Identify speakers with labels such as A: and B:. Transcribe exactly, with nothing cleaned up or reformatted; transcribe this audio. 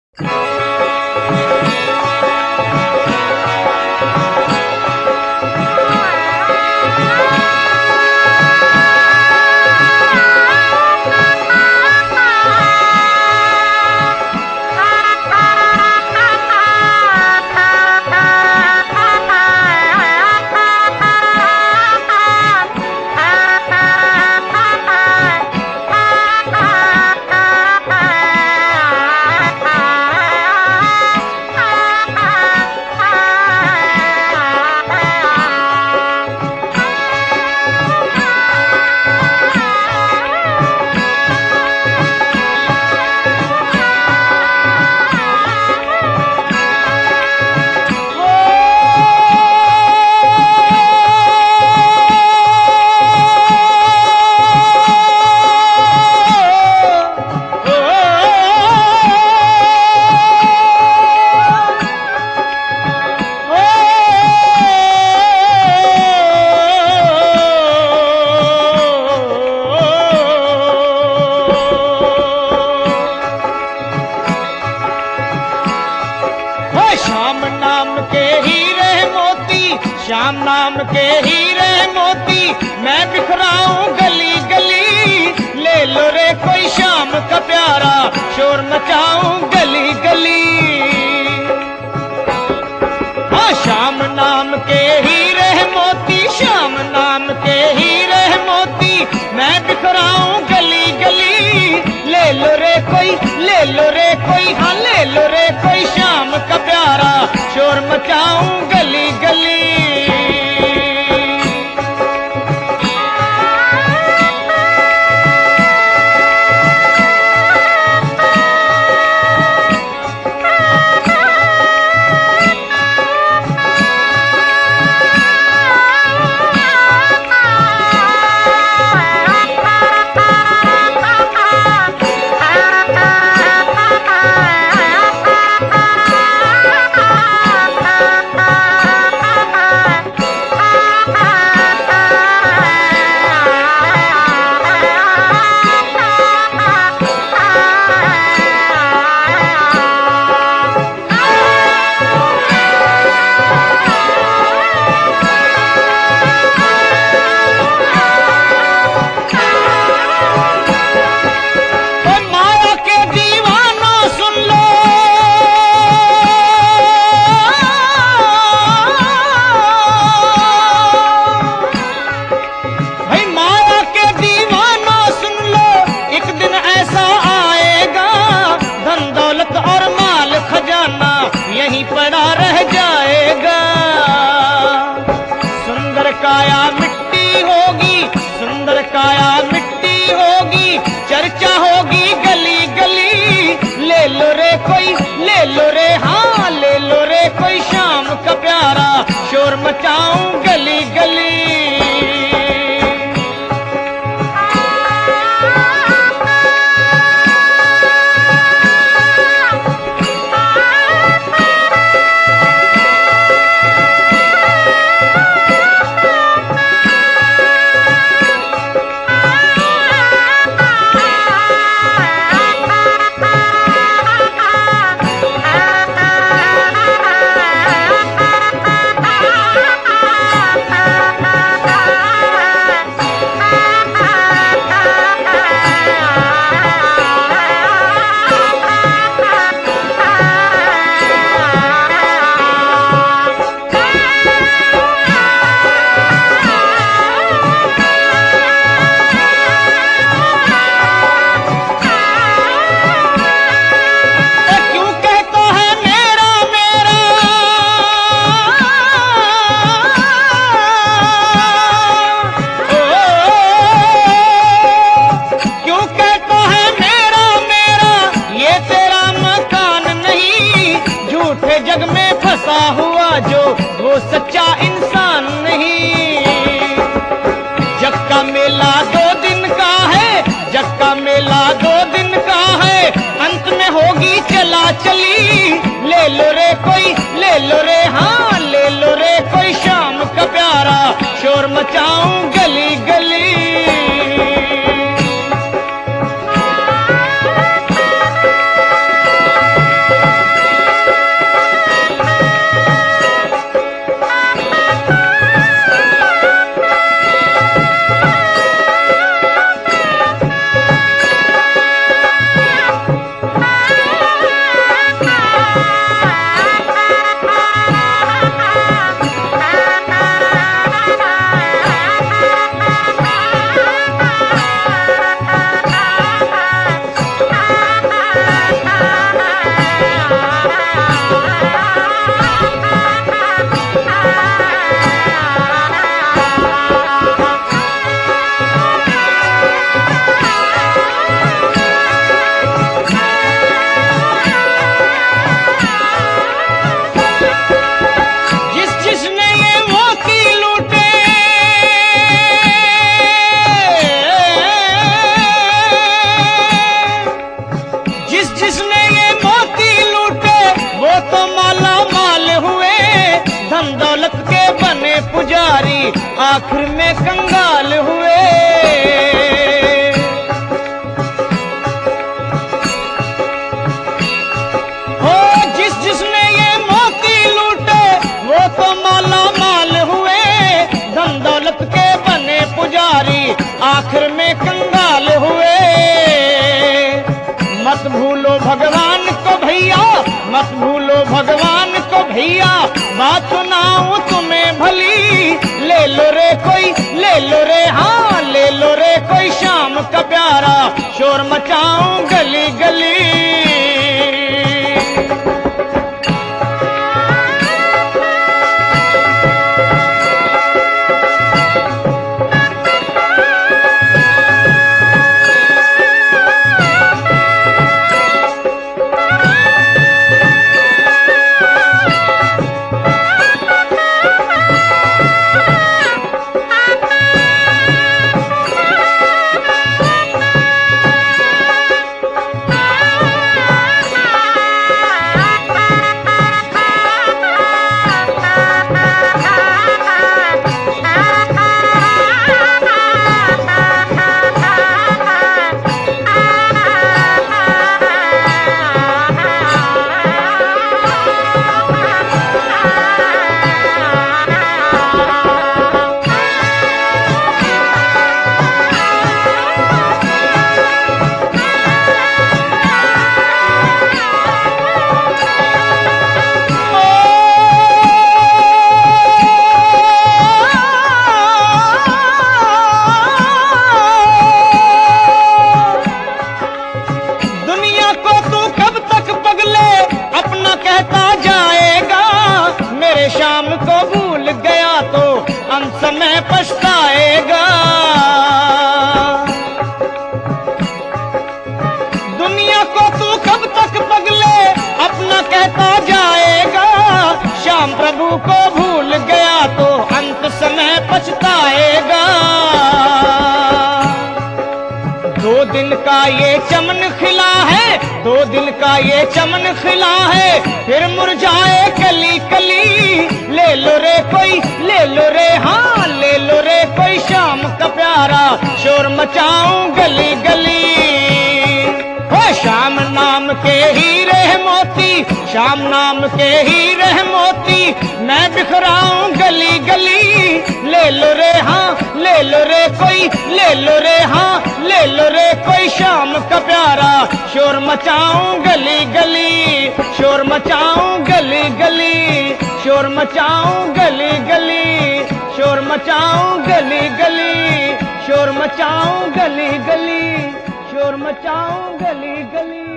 A: श्याम नाम के हीरे मोती मैं बिखराऊं गली गली। ले लो रे कोई शाम का प्यारा शोर मचाऊं गली गली। हाँ श्याम नाम के हीरे मोती, श्याम नाम के हीरे मोती मैं बिखराऊं गली गली। ले लो रे कोई, ले लो रे कोई, हाँ ले लो रे कोई शाम का प्यारा शोर मचाऊं गली गली। यहीं पड़ा रह जाएगा। सुंदर काया मिट्टी होगी, सुंदर काया मिट्टी होगी, चर्चा होगी गली गली। ले लो रे कोई, ले लो रे, हाँ ले लो रे कोई शाम का प्यारा शोर मचाऊं गली गली। जग में फंसा हुआ जो वो सच्चा इंसान नहीं। जग का मेला दो दिन का है, जग का मेला दो दिन का है, अंत में होगी चला चली। ले लो रे कोई, ले लो रे, हाँ ले लो रे कोई शाम का प्यारा शोर मचाऊं गली गली। भगवान को भैया बात सुनाऊं तुम्हें भली, ले लो रे कोई, ले लो रे हाँ ले लो रे कोई शाम का प्यारा, शोर मचाऊं गली गली। शाम को भूल गया तो अंत समय पछताएगा। दुनिया को तू कब तक पगले अपना कहता जाएगा, श्याम प्रभु को भूल गया तो अंत समय पछताएगा। दो दिन का ये चमन खिला है, दो दिन का ये चमन खिला है, फिर मुरझाए कली कली। ले लो रे कोई, ले लो रे हाँ ले लो रे कोई शाम का प्यारा, शोर मचाऊं गली गली। हो शाम नाम के हीरे मोती, शाम नाम के हीरे मोती, मैं बिखराऊं गली गली। ले लो रे हाँ ले लो रे कोई, ले लो रे हाँ ले लो रे कोई शाम का प्यारा, शोर मचाऊं गली गली, शोर मचाऊं गली गली, शोर मचाऊं गली गली, शोर मचाऊं गली गली, शोर मचाऊं गली गली, शोर मचाऊं गली गली।